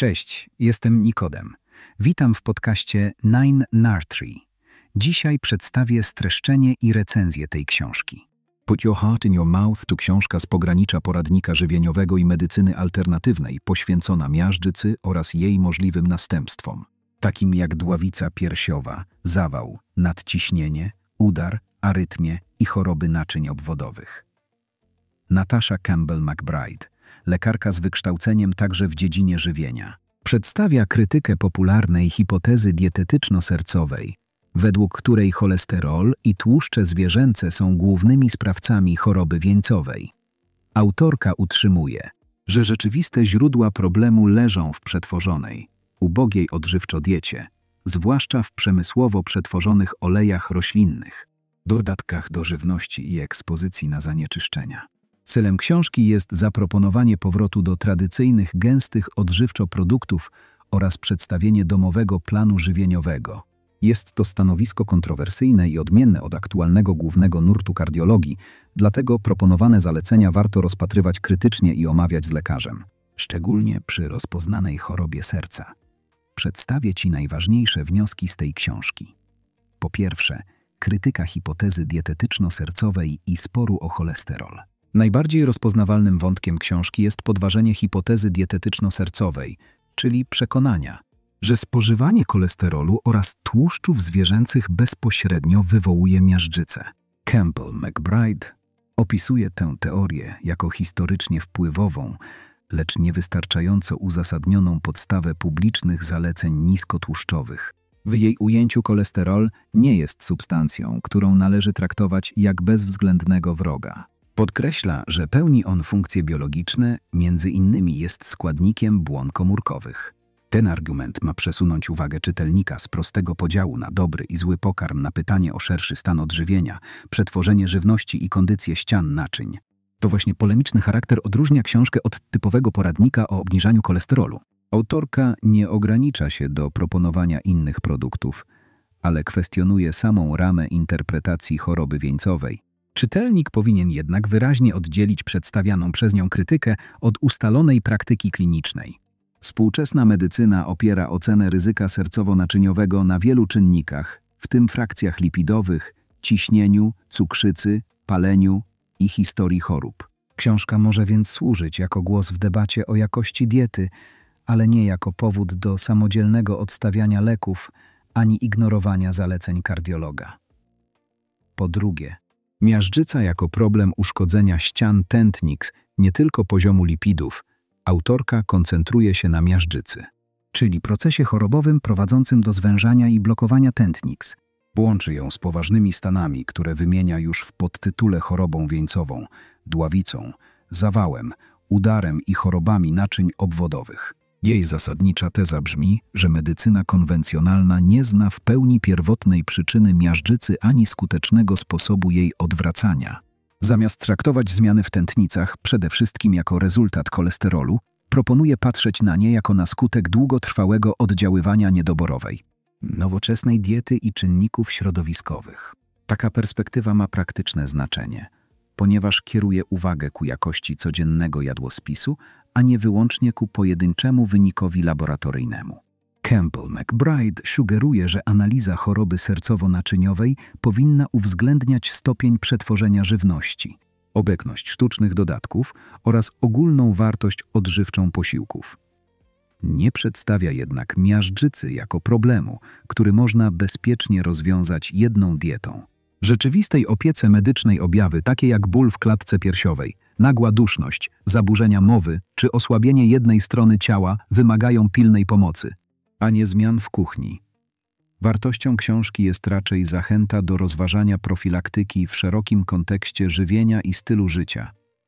Cześć, jestem Nikodem. Witam w podcaście Nine Nurtry. Dzisiaj przedstawię streszczenie i recenzję tej książki. Put Your Heart in Your Mouth to książka z pogranicza poradnika żywieniowego i medycyny alternatywnej poświęcona miażdżycy oraz jej możliwym następstwom, takim jak dławica piersiowa, zawał, nadciśnienie, udar, arytmie i choroby naczyń obwodowych. Natasha Campbell McBride, lekarka z wykształceniem także w dziedzinie żywienia, przedstawia krytykę popularnej hipotezy dietetyczno-sercowej, według której cholesterol i tłuszcze zwierzęce są głównymi sprawcami choroby wieńcowej. Autorka utrzymuje, że rzeczywiste źródła problemu leżą w przetworzonej, ubogiej odżywczo diecie, zwłaszcza w przemysłowo przetworzonych olejach roślinnych, dodatkach do żywności i ekspozycji na zanieczyszczenia. Celem książki jest zaproponowanie powrotu do tradycyjnych, gęstych odżywczo produktów oraz przedstawienie domowego planu żywieniowego. Jest to stanowisko kontrowersyjne i odmienne od aktualnego głównego nurtu kardiologii, dlatego proponowane zalecenia warto rozpatrywać krytycznie i omawiać z lekarzem, szczególnie przy rozpoznanej chorobie serca. Przedstawię Ci najważniejsze wnioski z tej książki. Po pierwsze, krytyka hipotezy dietetyczno-sercowej i sporu o cholesterol. Najbardziej rozpoznawalnym wątkiem książki jest podważenie hipotezy dietetyczno-sercowej, czyli przekonania, że spożywanie cholesterolu oraz tłuszczów zwierzęcych bezpośrednio wywołuje miażdżycę. Campbell McBride opisuje tę teorię jako historycznie wpływową, lecz niewystarczająco uzasadnioną podstawę publicznych zaleceń niskotłuszczowych. W jej ujęciu cholesterol nie jest substancją, którą należy traktować jak bezwzględnego wroga. Podkreśla, że pełni on funkcje biologiczne, między innymi jest składnikiem błon komórkowych. Ten argument ma przesunąć uwagę czytelnika z prostego podziału na dobry i zły pokarm na pytanie o szerszy stan odżywienia, przetworzenie żywności i kondycję ścian naczyń. To właśnie polemiczny charakter odróżnia książkę od typowego poradnika o obniżaniu cholesterolu. Autorka nie ogranicza się do proponowania innych produktów, ale kwestionuje samą ramę interpretacji choroby wieńcowej. Czytelnik powinien jednak wyraźnie oddzielić przedstawianą przez nią krytykę od ustalonej praktyki klinicznej. Współczesna medycyna opiera ocenę ryzyka sercowo-naczyniowego na wielu czynnikach, w tym frakcjach lipidowych, ciśnieniu, cukrzycy, paleniu i historii chorób. Książka może więc służyć jako głos w debacie o jakości diety, ale nie jako powód do samodzielnego odstawiania leków ani ignorowania zaleceń kardiologa. Po drugie, miażdżyca jako problem uszkodzenia ścian tętnic, nie tylko poziomu lipidów. Autorka koncentruje się na miażdżycy, czyli procesie chorobowym prowadzącym do zwężania i blokowania tętnic. Łączy ją z poważnymi stanami, które wymienia już w podtytule chorobą wieńcową, dławicą, zawałem, udarem i chorobami naczyń obwodowych. Jej zasadnicza teza brzmi, że medycyna konwencjonalna nie zna w pełni pierwotnej przyczyny miażdżycy ani skutecznego sposobu jej odwracania. Zamiast traktować zmiany w tętnicach przede wszystkim jako rezultat cholesterolu, proponuje patrzeć na nie jako na skutek długotrwałego oddziaływania niedoborowej, nowoczesnej diety i czynników środowiskowych. Taka perspektywa ma praktyczne znaczenie, ponieważ kieruje uwagę ku jakości codziennego jadłospisu, a nie wyłącznie ku pojedynczemu wynikowi laboratoryjnemu. Campbell McBride sugeruje, że analiza choroby sercowo-naczyniowej powinna uwzględniać stopień przetworzenia żywności, obecność sztucznych dodatków oraz ogólną wartość odżywczą posiłków. Nie przedstawia jednak miażdżycy jako problemu, który można bezpiecznie rozwiązać jedną dietą. Rzeczywistej opiece medycznej objawy takie jak ból w klatce piersiowej, nagła duszność, zaburzenia mowy czy osłabienie jednej strony ciała wymagają pilnej pomocy, a nie zmian w kuchni. Wartością książki jest raczej zachęta do rozważania profilaktyki w szerokim kontekście żywienia i stylu życia.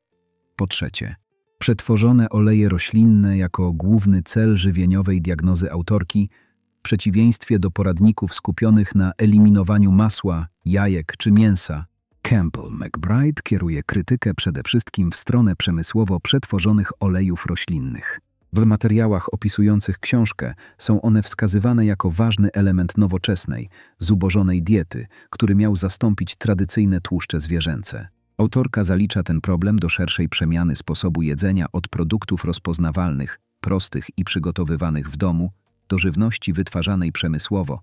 Po trzecie, przetworzone oleje roślinne jako główny cel żywieniowej diagnozy autorki, w przeciwieństwie do poradników skupionych na eliminowaniu masła, jajek czy mięsa. Campbell McBride kieruje krytykę przede wszystkim w stronę przemysłowo przetworzonych olejów roślinnych. W materiałach opisujących książkę są one wskazywane jako ważny element nowoczesnej, zubożonej diety, który miał zastąpić tradycyjne tłuszcze zwierzęce. Autorka zalicza ten problem do szerszej przemiany sposobu jedzenia od produktów rozpoznawalnych prostych i przygotowywanych w domu do żywności wytwarzanej przemysłowo,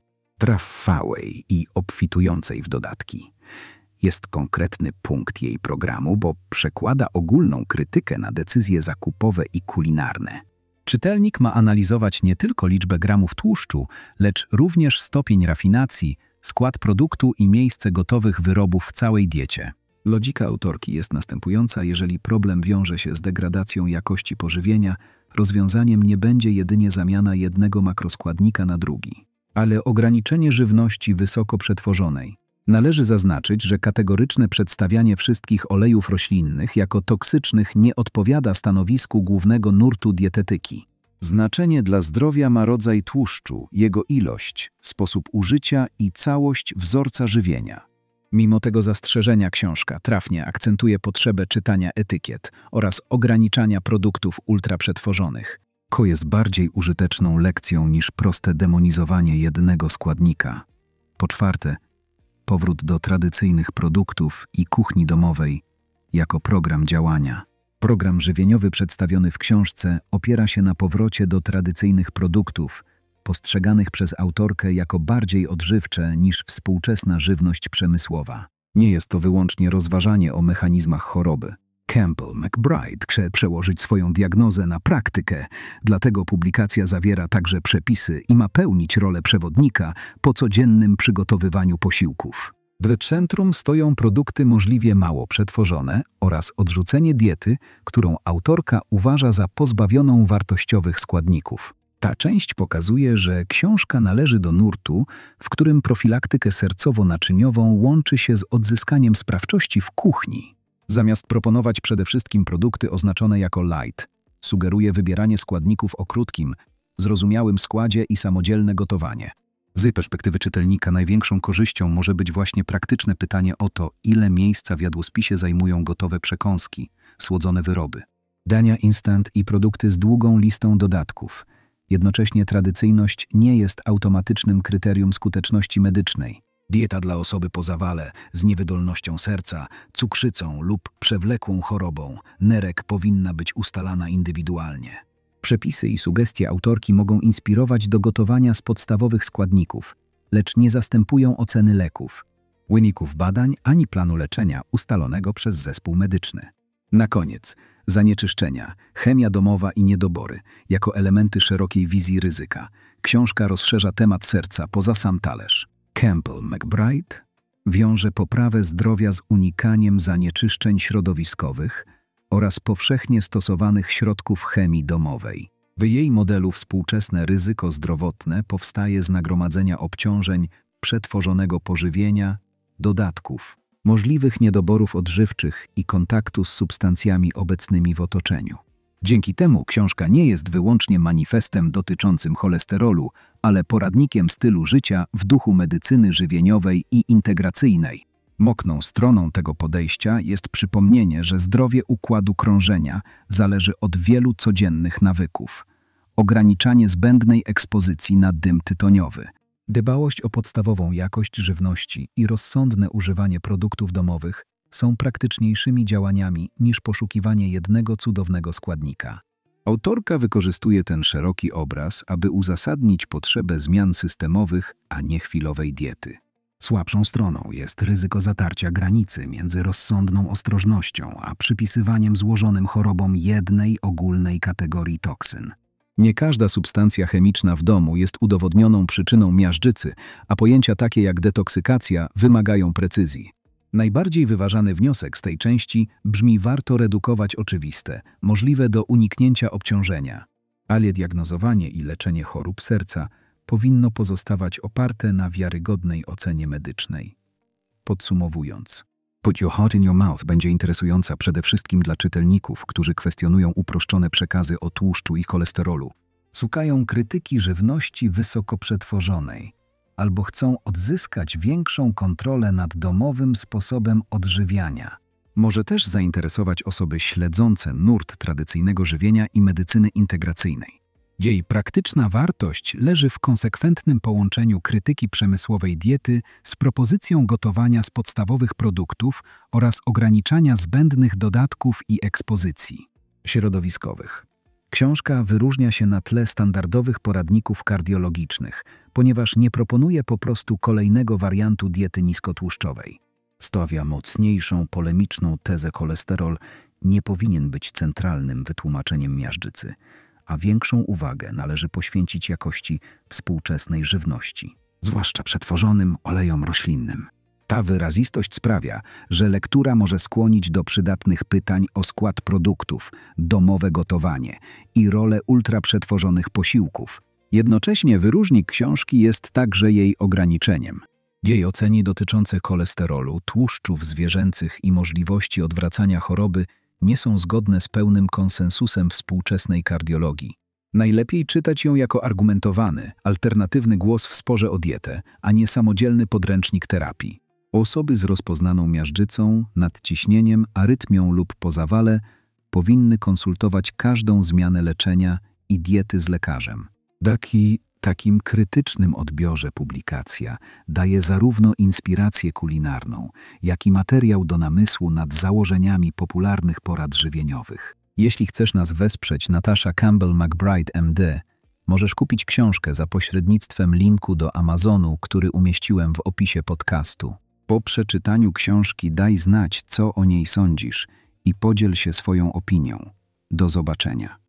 trwałej i obfitującej w dodatki. Jest konkretny punkt jej programu, bo przekłada ogólną krytykę na decyzje zakupowe i kulinarne. Czytelnik ma analizować nie tylko liczbę gramów tłuszczu, lecz również stopień rafinacji, skład produktu i miejsce gotowych wyrobów w całej diecie. Logika autorki jest następująca: jeżeli problem wiąże się z degradacją jakości pożywienia, rozwiązaniem nie będzie jedynie zamiana jednego makroskładnika na drugi, ale ograniczenie żywności wysoko przetworzonej. Należy zaznaczyć, że kategoryczne przedstawianie wszystkich olejów roślinnych jako toksycznych nie odpowiada stanowisku głównego nurtu dietetyki. Znaczenie dla zdrowia ma rodzaj tłuszczu, jego ilość, sposób użycia i całość wzorca żywienia. Mimo tego zastrzeżenia książka trafnie akcentuje potrzebę czytania etykiet oraz ograniczania produktów ultraprzetworzonych. To jest bardziej użyteczną lekcją niż proste demonizowanie jednego składnika. Po czwarte, powrót do tradycyjnych produktów i kuchni domowej jako program działania. Program żywieniowy przedstawiony w książce opiera się na powrocie do tradycyjnych produktów, postrzeganych przez autorkę jako bardziej odżywcze niż współczesna żywność przemysłowa. Nie jest to wyłącznie rozważanie o mechanizmach choroby. Campbell McBride chce przełożyć swoją diagnozę na praktykę, dlatego publikacja zawiera także przepisy i ma pełnić rolę przewodnika po codziennym przygotowywaniu posiłków. W centrum stoją produkty możliwie mało przetworzone oraz odrzucenie diety, którą autorka uważa za pozbawioną wartościowych składników. Ta część pokazuje, że książka należy do nurtu, w którym profilaktykę sercowo-naczyniową łączy się z odzyskaniem sprawczości w kuchni. Zamiast proponować przede wszystkim produkty oznaczone jako light, sugeruje wybieranie składników o krótkim, zrozumiałym składzie i samodzielne gotowanie. Z perspektywy czytelnika największą korzyścią może być właśnie praktyczne pytanie o to, ile miejsca w jadłospisie zajmują gotowe przekąski, słodzone wyroby, dania instant i produkty z długą listą dodatków. Jednocześnie tradycyjność nie jest automatycznym kryterium skuteczności medycznej. Dieta dla osoby po zawale, z niewydolnością serca, cukrzycą lub przewlekłą chorobą nerek powinna być ustalana indywidualnie. Przepisy i sugestie autorki mogą inspirować do gotowania z podstawowych składników, lecz nie zastępują oceny leków, wyników badań ani planu leczenia ustalonego przez zespół medyczny. Na koniec, zanieczyszczenia, chemia domowa i niedobory jako elementy szerokiej wizji ryzyka. Książka rozszerza temat serca poza sam talerz. Campbell McBride wiąże poprawę zdrowia z unikaniem zanieczyszczeń środowiskowych oraz powszechnie stosowanych środków chemii domowej. W jej modelu współczesne ryzyko zdrowotne powstaje z nagromadzenia obciążeń przetworzonego pożywienia, dodatków, możliwych niedoborów odżywczych i kontaktu z substancjami obecnymi w otoczeniu. Dzięki temu książka nie jest wyłącznie manifestem dotyczącym cholesterolu, ale poradnikiem stylu życia w duchu medycyny żywieniowej i integracyjnej. Mocną stroną tego podejścia jest przypomnienie, że zdrowie układu krążenia zależy od wielu codziennych nawyków. Ograniczanie zbędnej ekspozycji na dym tytoniowy, dbałość o podstawową jakość żywności i rozsądne używanie produktów domowych są praktyczniejszymi działaniami niż poszukiwanie jednego cudownego składnika. Autorka wykorzystuje ten szeroki obraz, aby uzasadnić potrzebę zmian systemowych, a nie chwilowej diety. Słabszą stroną jest ryzyko zatarcia granicy między rozsądną ostrożnością a przypisywaniem złożonym chorobom jednej ogólnej kategorii toksyn. Nie każda substancja chemiczna w domu jest udowodnioną przyczyną miażdżycy, a pojęcia takie jak detoksykacja wymagają precyzji. Najbardziej wyważany wniosek z tej części brzmi: warto redukować oczywiste, możliwe do uniknięcia obciążenia, ale diagnozowanie i leczenie chorób serca powinno pozostawać oparte na wiarygodnej ocenie medycznej. Podsumowując, Put Your Heart in Your Mouth będzie interesująca przede wszystkim dla czytelników, którzy kwestionują uproszczone przekazy o tłuszczu i cholesterolu, szukają krytyki żywności wysoko przetworzonej, albo chcą odzyskać większą kontrolę nad domowym sposobem odżywiania. Może też zainteresować osoby śledzące nurt tradycyjnego żywienia i medycyny integracyjnej. Jej praktyczna wartość leży w konsekwentnym połączeniu krytyki przemysłowej diety z propozycją gotowania z podstawowych produktów oraz ograniczania zbędnych dodatków i ekspozycji środowiskowych. Książka wyróżnia się na tle standardowych poradników kardiologicznych, ponieważ nie proponuje po prostu kolejnego wariantu diety niskotłuszczowej. Stawia mocniejszą, polemiczną tezę: cholesterol nie powinien być centralnym wytłumaczeniem miażdżycy, a większą uwagę należy poświęcić jakości współczesnej żywności, zwłaszcza przetworzonym olejom roślinnym. Ta wyrazistość sprawia, że lektura może skłonić do przydatnych pytań o skład produktów, domowe gotowanie i rolę ultraprzetworzonych posiłków. Jednocześnie wyróżnik książki jest także jej ograniczeniem. Jej oceny dotyczące cholesterolu, tłuszczów zwierzęcych i możliwości odwracania choroby nie są zgodne z pełnym konsensusem współczesnej kardiologii. Najlepiej czytać ją jako argumentowany, alternatywny głos w sporze o dietę, a nie samodzielny podręcznik terapii. Osoby z rozpoznaną miażdżycą, nadciśnieniem, arytmią lub po zawale powinny konsultować każdą zmianę leczenia i diety z lekarzem. Takim krytycznym odbiorze publikacja daje zarówno inspirację kulinarną, jak i materiał do namysłu nad założeniami popularnych porad żywieniowych. Jeśli chcesz nas wesprzeć, Natasha Campbell McBride MD, możesz kupić książkę za pośrednictwem linku do Amazonu, który umieściłem w opisie podcastu. Po przeczytaniu książki daj znać, co o niej sądzisz i podziel się swoją opinią. Do zobaczenia.